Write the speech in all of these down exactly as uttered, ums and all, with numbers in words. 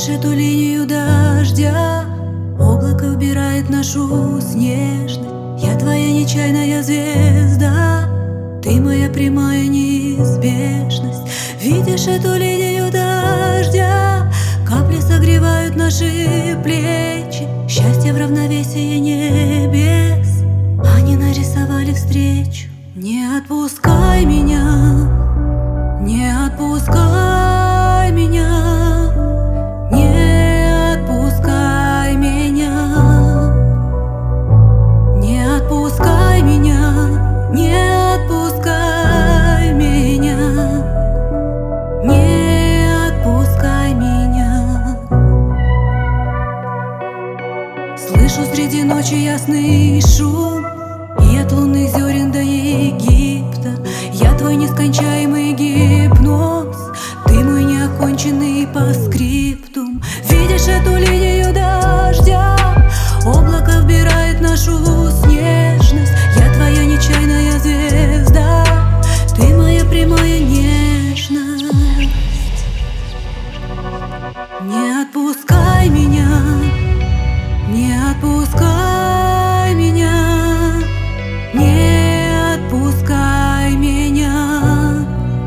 Видишь эту линию дождя? Облако убирает нашу снежность. Я твоя нечаянная звезда, ты моя прямая неизбежность. Видишь эту линию дождя? Капли согревают наши плечи. Счастье в равновесии небес, они нарисовали встречу. Не отпускай меня, не отпускай меня, не отпускай меня, не отпускай меня, не отпускай меня, не отпускай меня. Слышу среди ночи ясный шум, и от лунных зерен до Египта я твой нескончаемый гипноз, ты мой неоконченный постскриптум. Видишь эту линию дождя? Облако вбирает нашу снежность. Я твоя нечаянная звезда, ты моя прямая нежность. Не отпускай меня, не отпускай меня, не отпускай меня,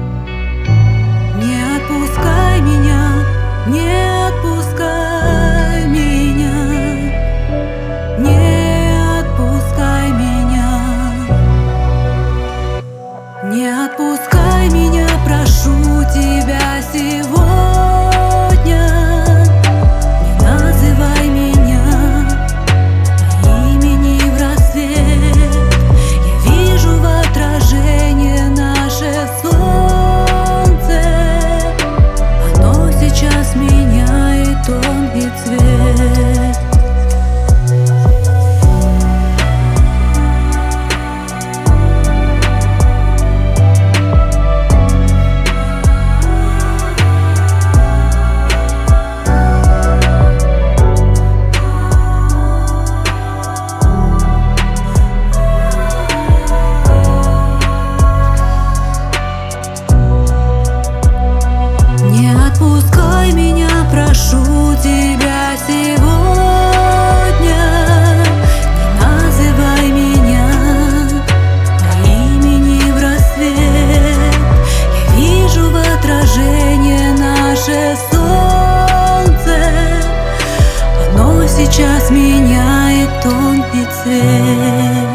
не отпускай меня, не отпускай меня, не отпускай меня, не отпускай меня, прошу тебя сегодня. Не называй меня по имени в рассвет. Я вижу в отражении наше солнце, оно сейчас меняет тон и цвет. Не отпускай меня, прошу тебя сегодня. Не называй меня по имени в рассвет. Я вижу в отражении наше солнце, оно сейчас меняет тон и цвет.